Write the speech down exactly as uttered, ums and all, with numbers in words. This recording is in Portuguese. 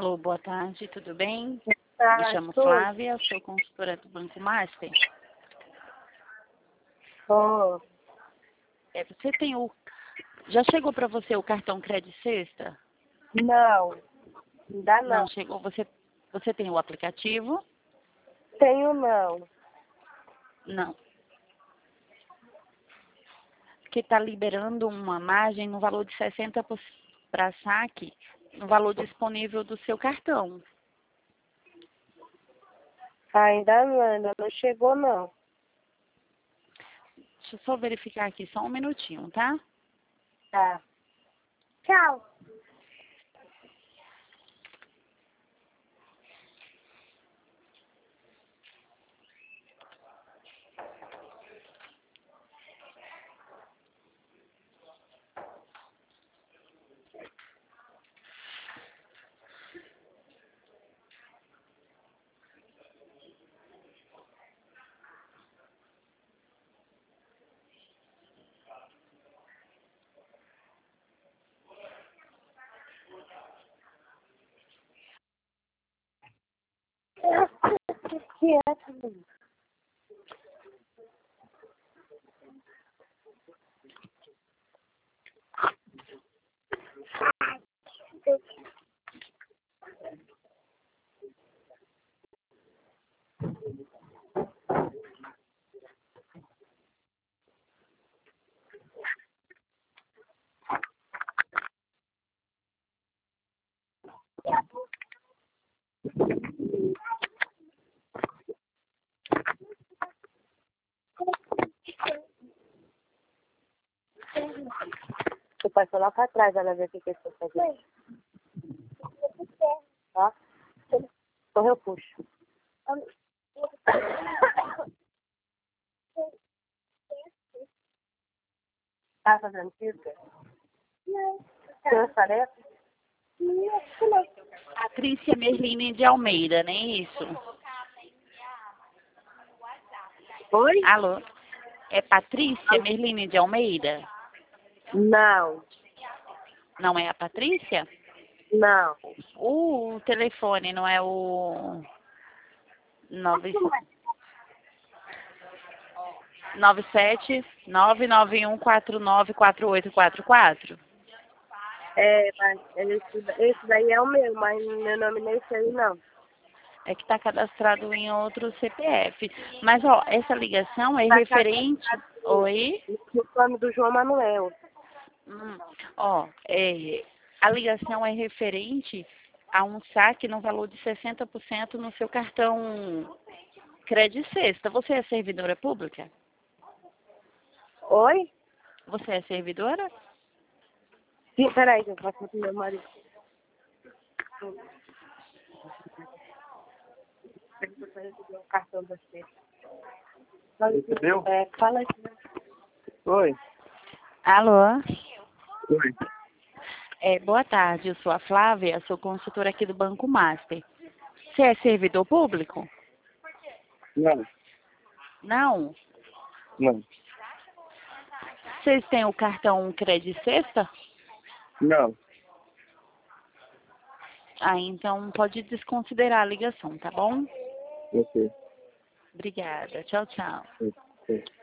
Alô, boa tarde, tudo bem? Tá, Me chamo tudo. Flávia, sou consultora do Banco Master. Oh, É, você tem o... Já chegou para você o cartão Crédito Sexta? não, ainda não. Não chegou. Você, você tem o aplicativo? Tenho não. Não. Porque está liberando uma margem no valor de sessenta por cento para saque, no valor disponível do seu cartão. Ainda não, ainda não chegou não. Deixa eu só verificar aqui, só um minutinho, tá? Tá. Tchau. Quieto. Você pode lá pra trás, ela ver o que que você tá fazendo. Tá? Então eu puxo. Tá fazendo isso? Não. Tem tarefa? Não. Patrícia Merline de Almeida, não é isso? Oi? Alô? É Patrícia Merline de Almeida? Não. Não é a Patrícia? Não. O telefone não é o nove nove sete nove nove um quatro nove quatro oito quatro quatro? É, mas esse, esse daí é o meu, mas meu nome não é esse aí não. É que está cadastrado em outro C P F. Mas, ó, essa ligação é Tá referente... Oi? no nome do João Manuel. Hum, ó, é, a ligação é referente a um saque no valor de sessenta por cento no seu cartão Crédito Sexta. Você é servidora pública? Oi? Você é servidora? Sim, peraí, que eu faço com meu marido. O cartão da você. Entendeu? É, fala aí. Oi. Alô? Oi. É, boa tarde, eu sou a Flávia, sou consultora aqui do Banco Master. Você é servidor público? Não, Não. não, Vocês têm o cartão Crédito Sexta? não. Ah, então pode desconsiderar a ligação, tá bom? Ok. Obrigada. Tchau, tchau. Ok.